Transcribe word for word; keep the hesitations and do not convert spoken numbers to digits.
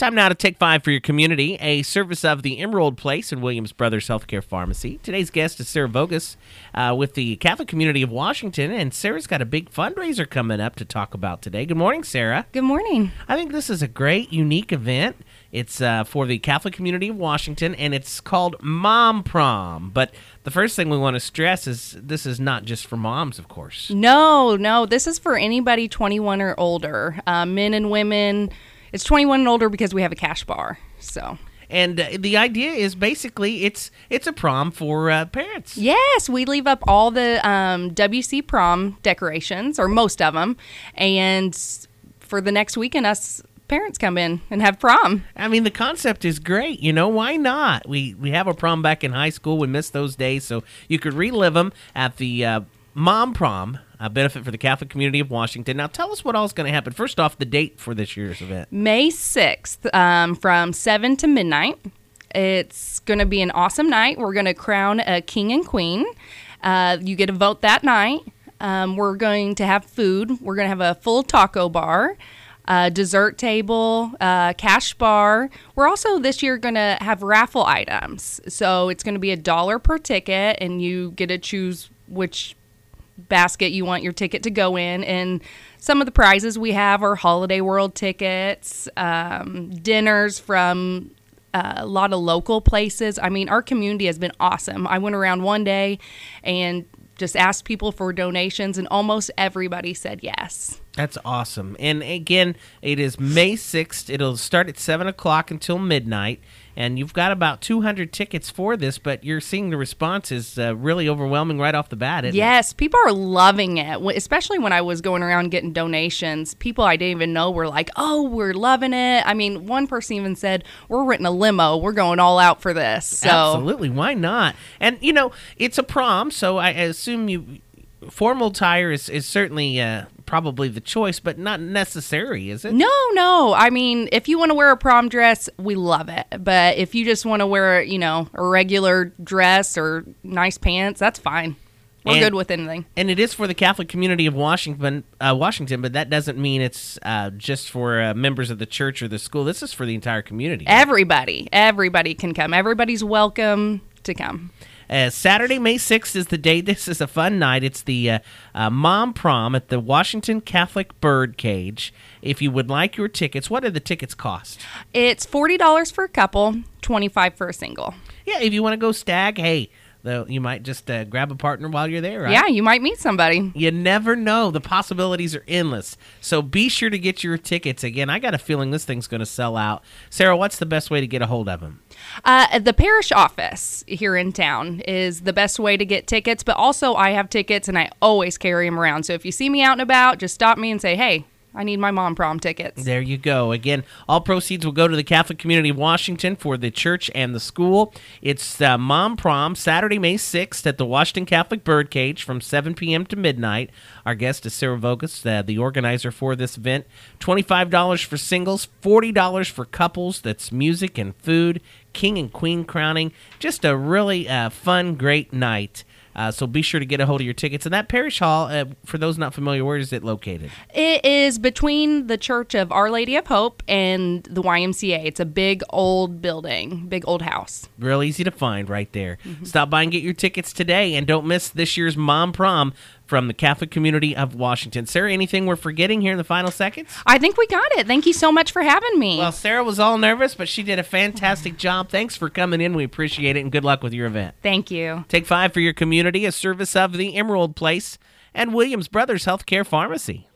Time now to take five for your community, a service of the Emerald Place and Williams Brothers Healthcare Pharmacy. Today's guest is Sarah Vogus uh, with the Catholic Community of Washington, and Sarah's got a big fundraiser coming up to talk about today. Good morning, Sarah. Good morning. I think this is a great, unique event. It's uh, for the Catholic Community of Washington, and it's called Mom Prom. But the first thing we want to stress is this is not just for moms, of course. No, no, this is for anybody twenty-one or older, uh, men and women. It's twenty-one and older because we have a cash bar. So, and uh, the idea is basically it's it's a prom for uh, parents. Yes, we leave up all the um, W C prom decorations, or most of them, and for the next weekend, us parents come in and have prom. I mean, the concept is great. You know, why not? We we have a prom back in high school. We missed those days, so you could relive them at the uh, Mom Prom. A benefit for the Catholic Community of Washington. Now, tell us what all is going to happen. First off, the date for this year's event. May sixth, um, from seven to midnight. It's going to be an awesome night. We're going to crown a king and queen. Uh, you get a vote that night. Um, we're going to have food. We're going to have a full taco bar, a dessert table, a cash bar. We're also this year going to have raffle items. So it's going to be a dollar per ticket, and you get to choose which basket you want your ticket to go in, and some of the prizes we have are Holiday World tickets, um, dinners from uh, a lot of local places. I mean, our community has been awesome. I went around one day and just asked people for donations, and almost everybody said yes. That's awesome. And again, it is May sixth. It'll start at seven o'clock until midnight. And you've got about two hundred tickets for this, but you're seeing the response is uh, really overwhelming right off the bat, isn't yes, it? People are loving it, especially when I was going around getting donations. People I didn't even know were like, oh, we're loving it. I mean, one person even said, we're renting a limo. We're going all out for this. So. Absolutely. Why not? And, you know, it's a prom, so I assume you formal attire is, is certainly uh, probably the choice, but not necessary, is it? No, no. I mean, if you want to wear a prom dress, we love it. But if you just want to wear, you know, a regular dress or nice pants, that's fine. We're and, good with anything. And it is for the Catholic Community of Washington, uh, Washington, but that doesn't mean it's uh, just for uh, members of the church or the school. This is for the entire community. Everybody. Everybody can come. Everybody's welcome to come. Uh, Saturday, May sixth is the day. This is a fun night. It's the uh, uh, Mom Prom at the Washington Catholic Birdcage. If you would like your tickets, what do the tickets cost? It's forty dollars for a couple, twenty-five dollars for a single. Yeah, if you want to go stag, hey, though you might just uh, grab a partner while you're there, right? Yeah, you might meet somebody. You never know. The possibilities are endless. So be sure to get your tickets. Again, I got a feeling this thing's going to sell out. Sarah, what's the best way to get a hold of them? Uh, the parish office here in town is the best way to get tickets, but also I have tickets and I always carry them around. So if you see me out and about, just stop me and say, hey, I need my Mom Prom tickets. There you go. Again, all proceeds will go to the Catholic Community of Washington for the church and the school. It's uh, Mom Prom, Saturday, May sixth at the Washington Catholic Birdcage from seven p.m. to midnight. Our guest is Sarah Vogus, uh, the organizer for this event. twenty-five dollars for singles, forty dollars for couples. That's music and food, king and queen crowning. Just a really uh, fun, great night. Uh, so be sure to get a hold of your tickets. And that parish hall, uh, for those not familiar, where is it located? It is between the Church of Our Lady of Hope and the Y M C A. It's a big old building, big old house. Real easy to find right there. Mm-hmm. Stop by and get your tickets today. And don't miss this year's Mom Prom from the Catholic Community of Washington. Sarah, anything we're forgetting here in the final seconds? I think we got it. Thank you so much for having me. Well, Sarah was all nervous, but she did a fantastic job. Thanks for coming in. We appreciate it, and good luck with your event. Thank you. Take five for your community, a service of the Emerald Place and Williams Brothers Healthcare Pharmacy.